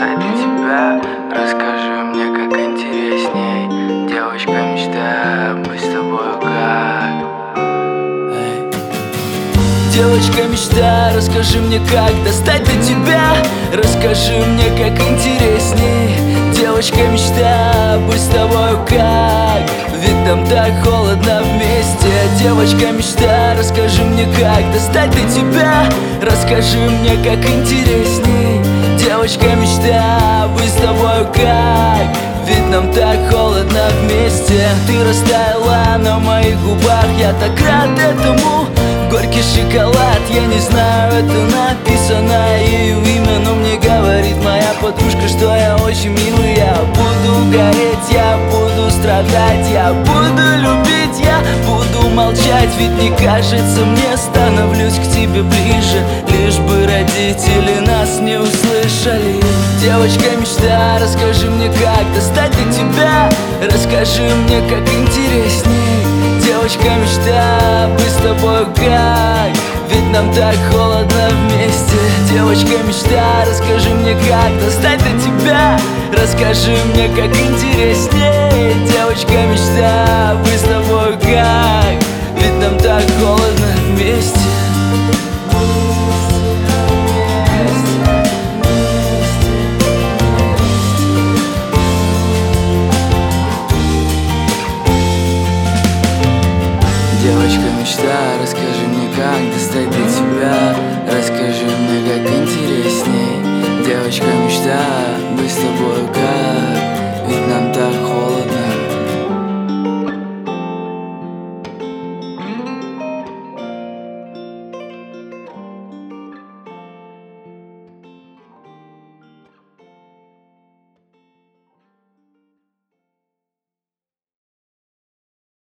достать до тебя. Расскажи мне, как интересней. Девочка мечта, быть с тобою как. Девочка мечта, расскажи мне, как достать до тебя. Расскажи мне, как интересней. Девочка мечта, быть с тобою как. Ведь нам так холодно вместе. Девочка мечта, расскажи мне, как достать до тебя. Расскажи мне, как интересней. Девочка мечта, быть с тобою как. Ведь нам так холодно вместе. Ты растаяла на моих губах, я так рад этому. Горький шоколад, я не знаю, это написано ее имя, но мне говорит моя подружка, что я очень милый. Я буду гореть, я буду страдать, я буду любить, я буду молчать. Ведь не кажется, мне становлюсь к тебе ближе, лишь бы родители нас не услышали. Девочка мечта, расскажи мне, как достать до тебя. Расскажи мне, как интересней. Девочка мечта, быть с тобой как. Ведь нам так холодно вместе. Девочка мечта, расскажи мне, как достать до тебя. Расскажи мне, как интересней. Девочка мечта, быть с тобой как. Ведь нам так холодно вместе. Девочка мечта, расскажи мне, как достать до тебя. Расскажи мне, как интересней. Девочка мечта, быть с тобой как.